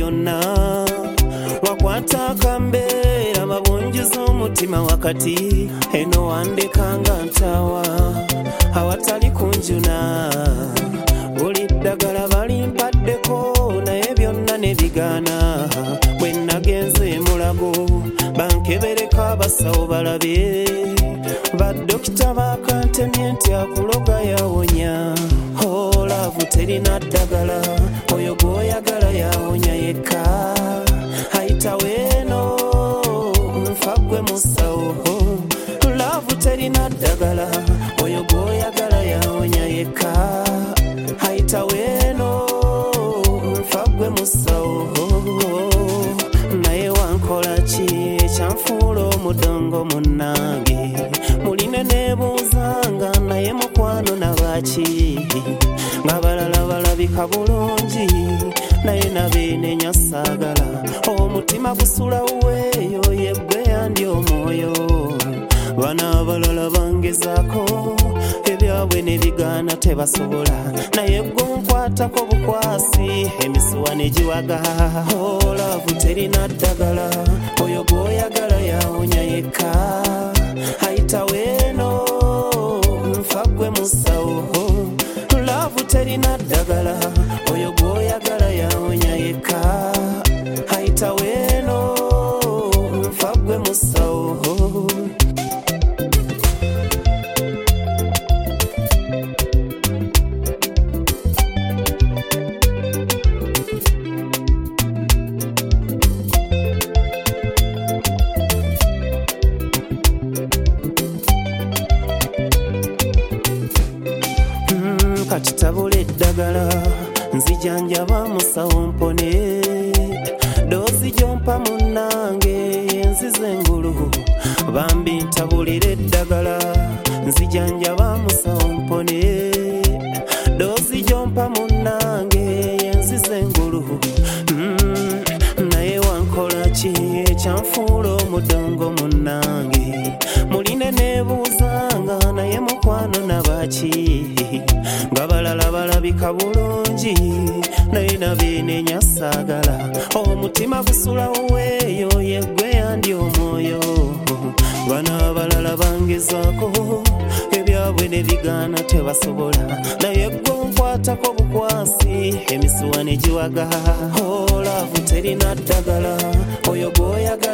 byonna wakwata akambeera mabungiza omutima wakati eno wandekanga ntawa awatali kunjuna buli ddagala balimpadeko naye byonna ne bigaana bwe nagenze mulago bankebereka abasawo balabe baddokita bakantemye nti akuloga yawonya olaavu terina ddagala oyo gwoyagala yawonya yekka ayitaweeno nfa gwe musawo laavu terina ddagala oyo gwoyagala yawonya yekka ayitaweeno nfa gwe musawo naye wankola ki ekyanfuula omudongo munnange muline nebuuzanga naye mukwano nabaki nga balala balabika bulungi naye nabeene saagala omutima gusula weeyo yeggwe yandi omwoyo bana abalala bangezaako ebyabwe ne bigaana tebasobola naye gonkwatako bukwasi emisuwa ne giwaga olaavu terina ddagala oyo gwoyagala yawonya yekka ayitaweeno nfa gwe musawo laavu terina ddagala oyo gwoyagala yawonya yekka ayitaweeno nfa gwe musawo kati tabula eddagala nzijanjaba musawo mpone doozi gyompa munnange nzize engulu bambi ntabulira eddagala nzijanjaba musawo mpone doozi gyompa munnange nzize engulu naye wankola ki ekyanfuula omudongo munnange muline nebuuzanga naye mukwano nabaki nga balala balabika bulungi naye nabeene saagala omutima gusula weeyo yeggwe yandi omwoyo bana abalala bangezaako ebyabwe ne bigaana tebasobola naye gonkwatako bukwasi emisuwa ne giwaga olaavu terina ddagala oyo gwoyaga